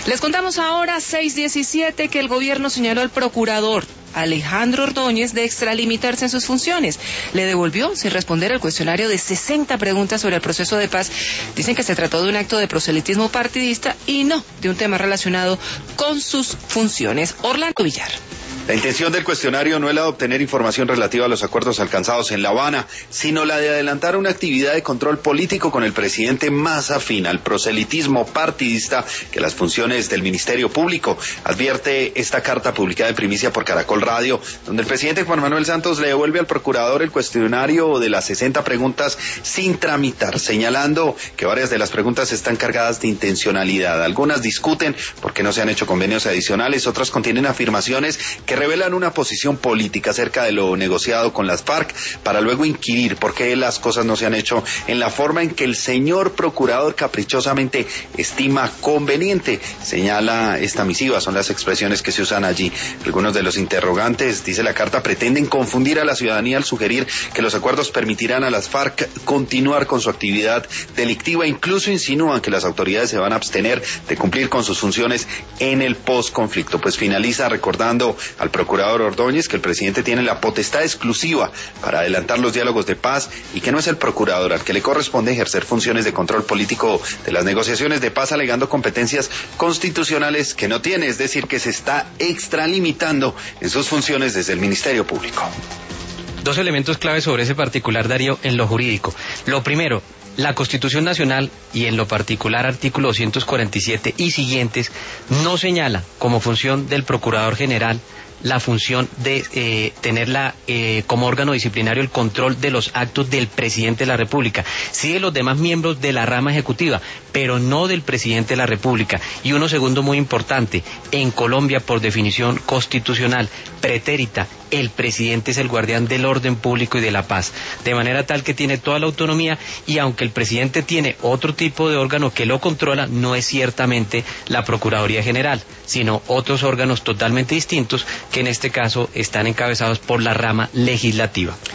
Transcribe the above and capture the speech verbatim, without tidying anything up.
Les contamos ahora, seis diecisiete, que el gobierno señaló al procurador Alejandro Ordóñez de extralimitarse en sus funciones. Le devolvió sin responder al cuestionario de sesenta preguntas sobre el proceso de paz. Dicen que se trató de un acto de proselitismo partidista y no de un tema relacionado con sus funciones. Orlando Villar. La intención del cuestionario no es la de obtener información relativa a los acuerdos alcanzados en La Habana, sino la de adelantar una actividad de control político con el presidente más afín al proselitismo partidista que las funciones del Ministerio Público. Advierte esta carta publicada en primicia por Caracol Radio, donde el presidente Juan Manuel Santos le devuelve al procurador el cuestionario de las sesenta preguntas sin tramitar, señalando que varias de las preguntas están cargadas de intencionalidad. Algunas discuten porque no se han hecho convenios adicionales, otras contienen afirmaciones que revelan una posición política acerca de lo negociado con las FARC, para luego inquirir por qué las cosas no se han hecho en la forma en que el señor procurador caprichosamente estima conveniente. Señala esta misiva, son las expresiones que se usan allí. Algunos de los interrogantes, dice la carta, pretenden confundir a la ciudadanía al sugerir que los acuerdos permitirán a las FARC continuar con su actividad delictiva. Incluso insinúan que las autoridades se van a abstener de cumplir con sus funciones en el posconflicto. Pues finaliza recordando al procurador Ordóñez que el presidente tiene la potestad exclusiva para adelantar los diálogos de paz y que no es el procurador al que le corresponde ejercer funciones de control político de las negociaciones de paz, alegando competencias constitucionales que no tiene, es decir, que se está extralimitando en sus funciones desde el Ministerio Público. Dos elementos clave sobre ese particular, Darío, en lo jurídico. Lo primero, la Constitución Nacional y en lo particular artículo doscientos cuarenta y siete y siguientes no señala como función del Procurador General la función de eh, tener la, eh, como órgano disciplinario el control de los actos del presidente de la República, sí de los demás miembros de la rama ejecutiva, pero no del presidente de la República. Y uno segundo muy importante, en Colombia por definición constitucional pretérita, el presidente es el guardián del orden público y de la paz, de manera tal que tiene toda la autonomía, y aunque el presidente tiene otro tipo de órgano que lo controla, no es ciertamente la Procuraduría General, sino otros órganos totalmente distintos que en este caso están encabezados por la rama legislativa.